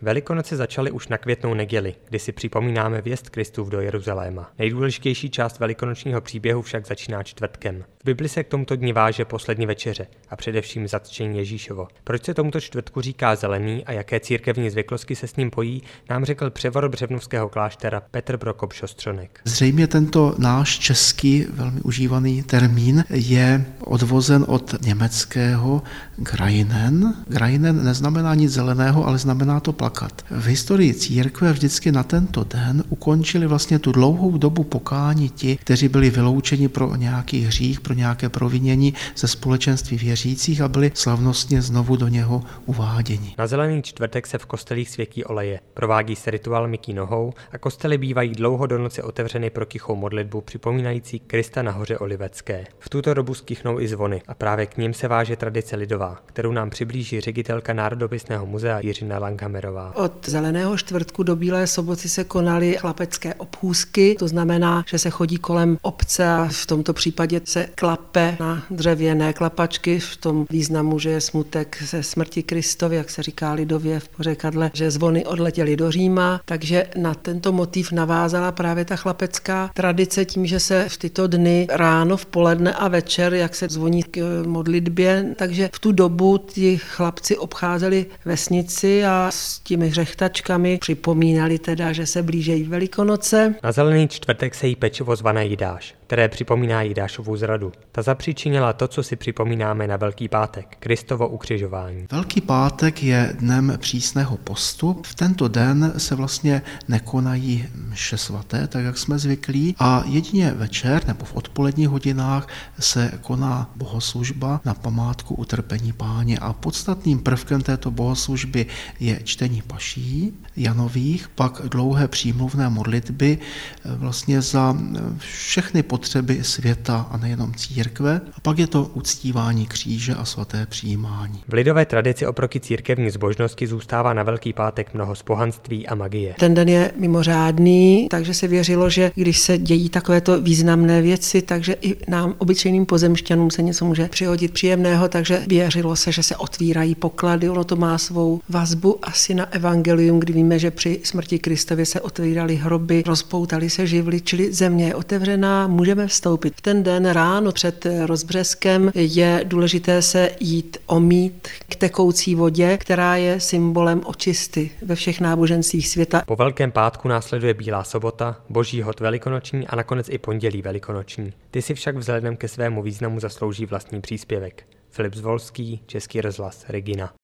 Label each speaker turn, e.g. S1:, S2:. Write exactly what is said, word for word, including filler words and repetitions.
S1: Velikonoce začaly už na Květnou neděli, kdy si připomínáme vjezd Kristův do Jeruzaléma. Nejdůležitější část velikonočního příběhu však začíná čtvrtkem. V Bibli se k tomuto dni váže poslední večeře a především zatčení Ježíšovo. Proč se tomuto čtvrtku říká zelený a jaké církevní zvyklosti se s ním pojí, nám řekl převorod břevnovského kláštera Petr Prokop-Šostřonek.
S2: Zřejmě tento náš český velmi užívaný termín je odvozen od německého Greinen. Greinen neznamená nic zeleného, ale znamená to plakat. V historii církve vždycky na tento den ukončili vlastně tu dlouhou dobu pokání ti, kteří byli vyloučeni pro nějaký hřích, pro nějaké provinění ze společenství věřících a byli slavnostně znovu do něho uváděni.
S1: Na zelený čtvrtek se v kostelích světí oleje, provádí se rituál mytí nohou a kostely bývají dlouho do noci otevřeny pro tichou modlitbu připomínající Krista na hoře Olivecké. V tuto dobu zkychnou i zvony a právě k nim se váže tradice lidová, kterou nám přiblíží ředitelka Národopisného muzea Jiřina Langhammerová.
S3: Od zeleného čtvrtku do Bílé soboty se konaly chlapecké obchůzky, to znamená, že se chodí kolem obce a v tomto případě se klape na dřevěné klapačky v tom významu, že je smutek ze smrti Kristovy, jak se říká lidově v pořekadle, že zvony odletěly do Říma, takže na tento motiv navázala právě ta chlapecká tradice tím, že se v tyto dny ráno, v poledne a večer, jak se zvoní k modlitbě, takže v tu dobu ti chlapci obcházeli vesnici a s těmi hřechtačkami připomínali teda, že se blížejí Velikonoce.
S1: Na zelený čtvrtek se jí pečivo zvané Jidáš, které připomíná Jidášovu zradu. Ta zapříčinila to, co si připomínáme na Velký pátek, Kristovo ukřižování.
S2: Velký pátek je dnem přísného postu. V tento den se vlastně nekonají mše svaté, tak jak jsme zvyklí, a jedině večer nebo v odpoledních hodinách se koná bohoslužba na památku utrpení Páně a podstatným prvkem této bohoslužby je čtení paší Janových, pak dlouhé přímluvné modlitby vlastně za všechny potřeby světa a nejenom církve. A pak je to uctívání kříže a svaté přijímání.
S1: V lidové tradici oproti církevní zbožnosti zůstává na Velký pátek mnoho z pohanství a magie.
S3: Ten den je mimořádný, takže se věřilo, že když se dějí takovéto významné věci, takže i nám, obyčejným pozemšťanům, se něco může přihodit příjemného, takže věřilo se, že se otvírají poklady. Ono to má svou vazbu asi na evangelium, kdy víme, že při smrti Kristově se otvíraly hroby, rozpoutaly se živly, čili země je otevřená, můžeme vstoupit. V ten den ráno před rozbřeskem je důležité se jít omýt k tekoucí vodě, která je symbolem očisty ve všech náboženstvích světa.
S1: Po Velkém pátku následuje Bílá sobota, Boží hod velikonoční a nakonec i pondělí velikonoční. Ty si však vzhledem ke svému významu zaslouží vlastní příspěvek. Filip Zvolský, Český rozhlas, Regina.